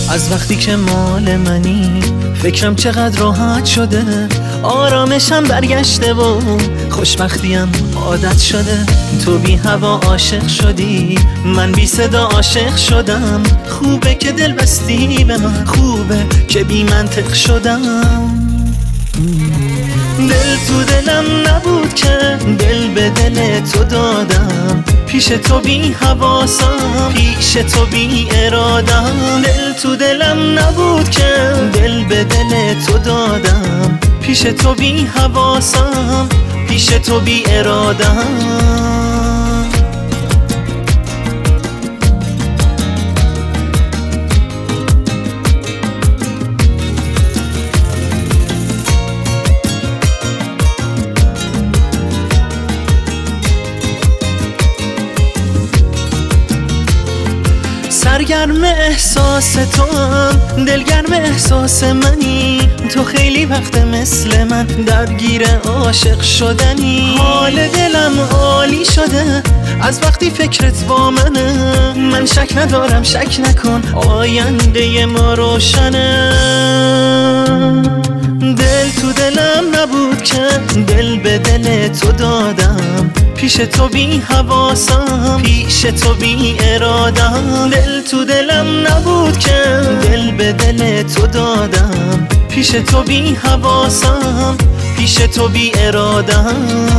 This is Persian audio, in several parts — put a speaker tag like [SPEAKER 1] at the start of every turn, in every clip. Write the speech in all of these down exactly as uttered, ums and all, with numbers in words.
[SPEAKER 1] از وقتی که مال منی فکرم چقدر راحت شده، آرامشم برگشته و خوشبختیم عادت شده. تو بی هوا عاشق شدی، من بی صدا عاشق شدم. خوبه که دل بستی به من، خوبه که بی منطق شدم. دل تو دلم نبود که دل به دل تو دادم، پیش تو بی حواسم، پیش تو بی ارادم. دل تو دلم نبود که دل به دل تو دادم، پیش تو بی حواسم، پیش تو بی ارادم. سرگرم احساس تو هم، دلگرم احساس منی. تو خیلی وقت مثل من درگیر عاشق شدنی. حال دلم عالی شده از وقتی فکرت با منه. من شک ندارم، شک نکن، آینده ما روشنه. دل تو دلم نبود که دل به دل تو دادم، پیش تو بی حواسم، پیش تو بی ارادم. دل تو دلم نبود که دل به دل تو دادم، پیش تو بی حواسم، پیش تو بی ارادم.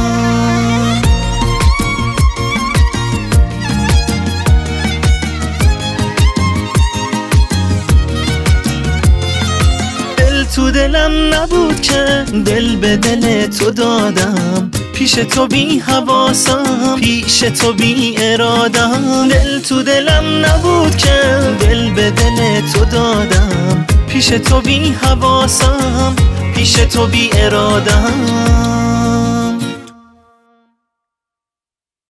[SPEAKER 1] تو دلم نبود که دل به دل تو دادم، پیش تو بی حواسم، پیش تو بی ارادم. دل تو دلم نبود که دل به دل تو دادم، پیش تو بی حواسم، پیش تو بی ارادم.